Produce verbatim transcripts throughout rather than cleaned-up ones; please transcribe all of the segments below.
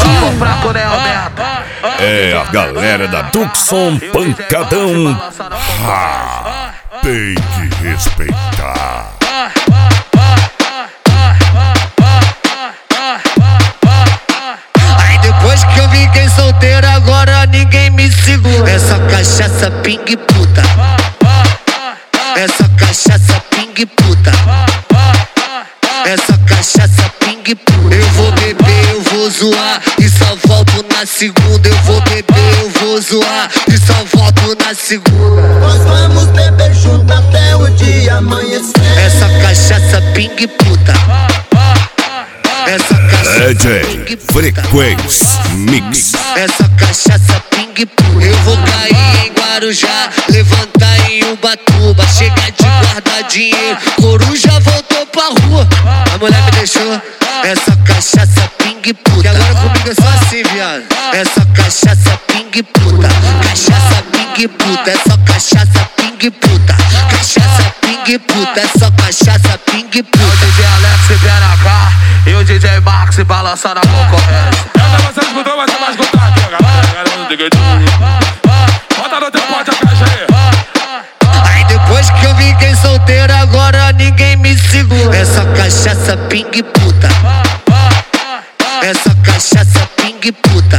É a galera da Tucson Pancadão. Ah, tem que respeitar. Aí depois que eu fiquei solteiro, agora ninguém me segura. Essa cachaça ping puta. Essa cachaça ping puta. Essa cachaça ping puta. Eu vou beber, eu vou zoar e só volto na segunda. Eu vou beber, eu vou zoar e só volto na segunda. Nós vamos beber junto até o dia amanhecer. Essa cachaça ping puta. Essa cachaça D J ping puta. Frequência Mix. Essa cachaça ping puta. Eu vou cair em Guarujá, levantar em Ubatuba, chegar de guardar dinheiro, coruja voltou pra rua. A mulher me deixou. Essa cachaça ping puta. E agora comigo é só assim, viado. Essa cachaça ping puta. Cachaça ping puta. É só cachaça ping puta. Cachaça ping puta. É só cachaça ping puta. O D J Alex e B N H e o D J Max balançando a concorrência. Essa você escutou, vai ser mais escutar aqui, galera. Bota no teu pote a caixa aí. Aí depois que eu fiquei solteiro, agora ninguém me segura. Essa cachaça ping puta. Essa cachaça ping puta.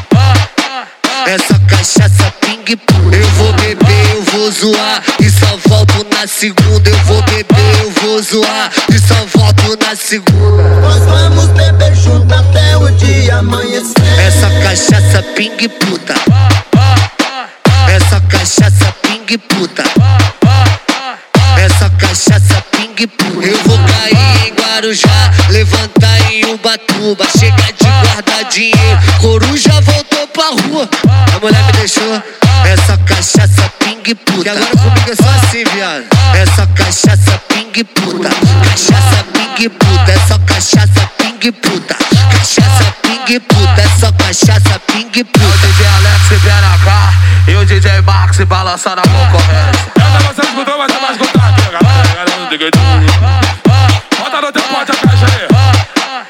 Essa cachaça ping puta. Eu vou beber, eu vou zoar e só volto na segunda. Eu vou beber, eu vou zoar e só volto na segunda. Nós vamos beber junto até o dia amanhecer. Essa cachaça ping puta. Essa cachaça ping puta. Essa cachaça ping puta. Eu vou cair em Guarujá, levantar em Ubatuba, chegar de guardar dinheiro, coruja voltou pra rua. A mulher me deixou. Essa cachaça ping puta. E agora comigo é só assim, viado. Essa cachaça ping puta. Cachaça ping puta. É só cachaça ping puta. Cachaça ping puta. É só cachaça ping puta. O D J Alex e B N H e o D J Max balançando a concorrência. Essa você escutou, vai ser mais escutar aqui, galera.